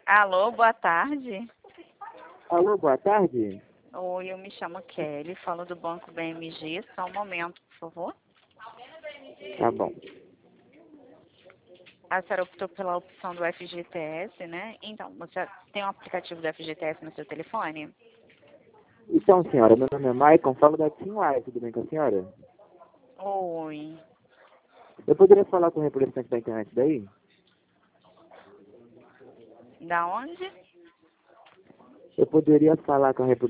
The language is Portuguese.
Alô, boa tarde. Alô, boa tarde. Oi, eu me chamo Kelly, falo do Banco BMG. Só um momento, por favor. Tá bom. A senhora optou pela opção do FGTS, né? Então, você tem um aplicativo do FGTS no seu telefone? Então, senhora, meu nome é Maicon, falo da Team Live, tudo bem com a senhora? Oi. Eu poderia falar com o representante da internet daí? Da onde? Eu poderia falar com o